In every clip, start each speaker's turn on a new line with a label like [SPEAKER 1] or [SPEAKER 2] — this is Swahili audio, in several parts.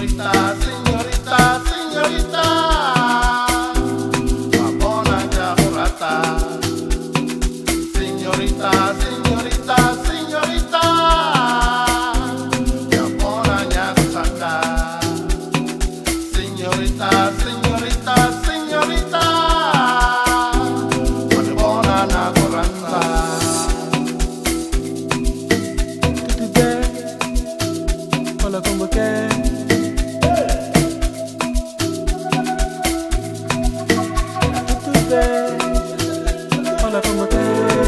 [SPEAKER 1] Señorita, señorita, señorita, babona nyahurata. Señorita, señorita, señorita, babona nyahurata. Señorita, señorita, señorita, babona nyahurata.
[SPEAKER 2] Hola, como que hola, como que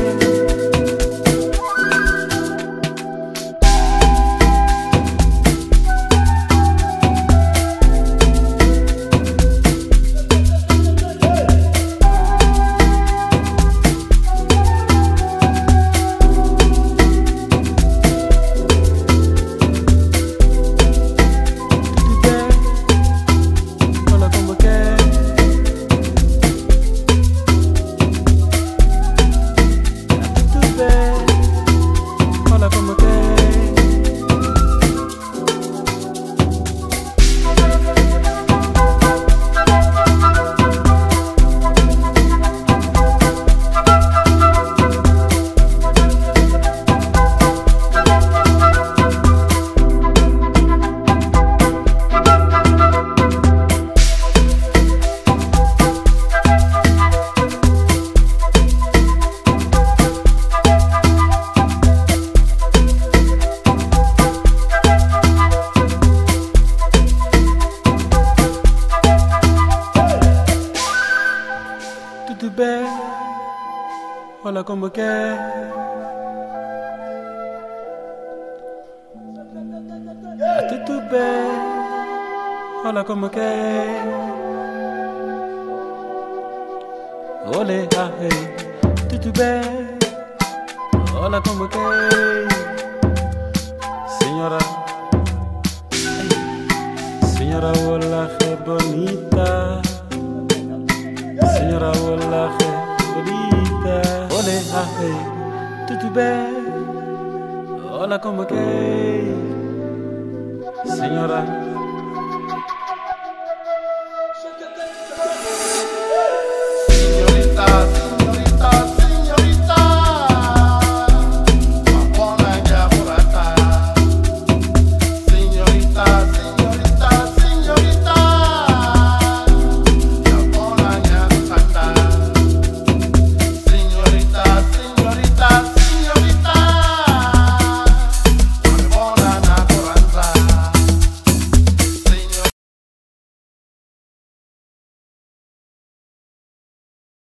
[SPEAKER 2] tudo bem? Olha como que tudo bem? Olha como que olê, tudo bem? Olha como que senhora, senhora, olha que bonita. Señora, hola, bonita. Olé, tudo bem? Hola, como que? Señora.